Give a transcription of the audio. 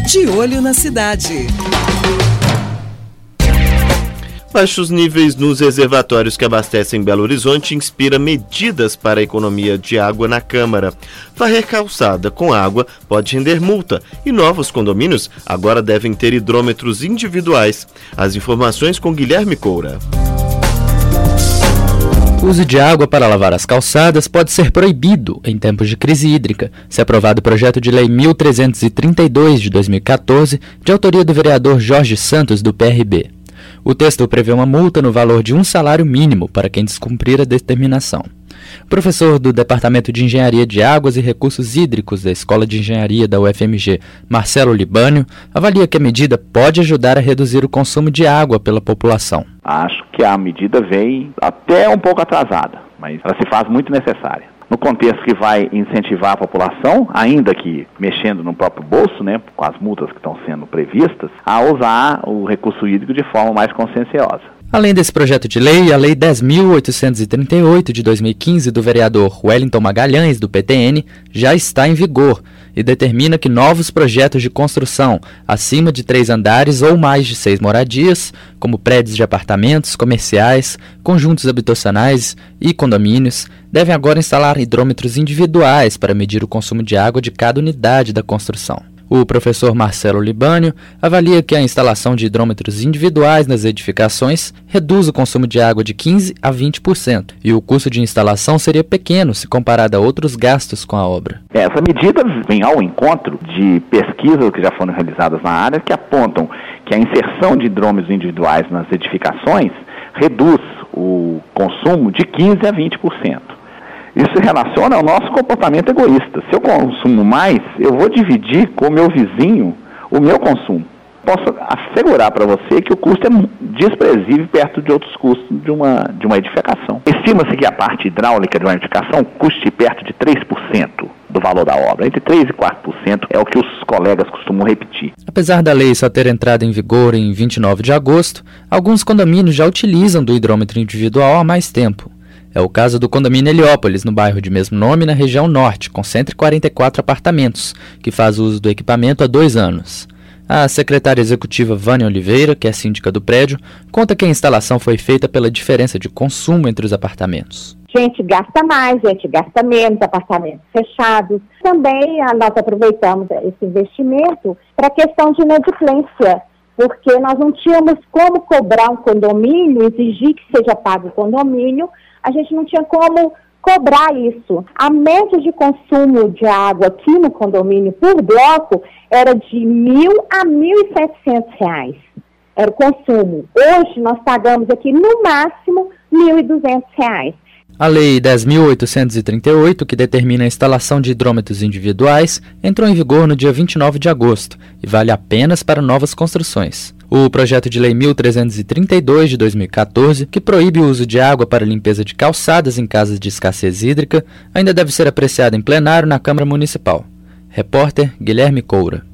De Olho na Cidade. Baixos níveis nos reservatórios que abastecem Belo Horizonte inspira medidas para a economia de água na Câmara. Varrer calçada com água pode render multa e novos condomínios agora devem ter hidrômetros individuais. As informações com Guilherme Coura. O uso de água para lavar as calçadas pode ser proibido em tempos de crise hídrica, se aprovado o projeto de lei 1332 de 2014, de autoria do vereador Jorge Santos, do PRB. O texto prevê uma multa no valor de 1 salário mínimo para quem descumprir a determinação. O professor do Departamento de Engenharia de Águas e Recursos Hídricos da Escola de Engenharia da UFMG, Marcelo Libânio, avalia que a medida pode ajudar a reduzir o consumo de água pela população. Acho que a medida vem até um pouco atrasada, mas ela se faz muito necessária. No contexto que vai incentivar a população, ainda que mexendo no próprio bolso, né, com as multas que estão sendo previstas, a usar o recurso hídrico de forma mais conscienciosa. Além desse projeto de lei, a Lei 10.838 de 2015 do vereador Wellington Magalhães, do PTN, já está em vigor e determina que novos projetos de construção acima de 3 andares ou mais de 6 moradias, como prédios de apartamentos, comerciais, conjuntos habitacionais e condomínios, devem agora instalar hidrômetros individuais para medir o consumo de água de cada unidade da construção. O professor Marcelo Libânio avalia que a instalação de hidrômetros individuais nas edificações reduz o consumo de água de 15% a 20%, e o custo de instalação seria pequeno se comparado a outros gastos com a obra. Essa medida vem ao encontro de pesquisas que já foram realizadas na área que apontam que a inserção de hidrômetros individuais nas edificações reduz o consumo de 15% a 20%. Isso se relaciona ao nosso comportamento egoísta. Se eu consumo mais, eu vou dividir com o meu vizinho o meu consumo. Posso assegurar para você que o custo é desprezível perto de outros custos de uma edificação. Estima-se que a parte hidráulica de uma edificação custe perto de 3% do valor da obra. Entre 3% e 4% é o que os colegas costumam repetir. Apesar da lei só ter entrado em vigor em 29 de agosto, alguns condomínios já utilizam do hidrômetro individual há mais tempo. É o caso do condomínio Heliópolis, no bairro de mesmo nome, na região norte, com 144 apartamentos, que faz uso do equipamento há 2 anos. A secretária executiva Vânia Oliveira, que é síndica do prédio, conta que a instalação foi feita pela diferença de consumo entre os apartamentos. Gente gasta mais, gente gasta menos, apartamentos fechados. Também nós aproveitamos esse investimento para a questão de inadimplência, porque nós não tínhamos como cobrar um condomínio, exigir que seja pago o condomínio, a gente não tinha como cobrar isso. A média de consumo de água aqui no condomínio por bloco era de R$1.000 a R$1.700. Era o consumo. Hoje nós pagamos aqui no máximo R$1.200. A Lei 10.838, que determina a instalação de hidrômetros individuais, entrou em vigor no dia 29 de agosto e vale apenas para novas construções. O projeto de lei 1332 de 2014, que proíbe o uso de água para limpeza de calçadas em casos de escassez hídrica, ainda deve ser apreciado em plenário na Câmara Municipal. Repórter Guilherme Coura.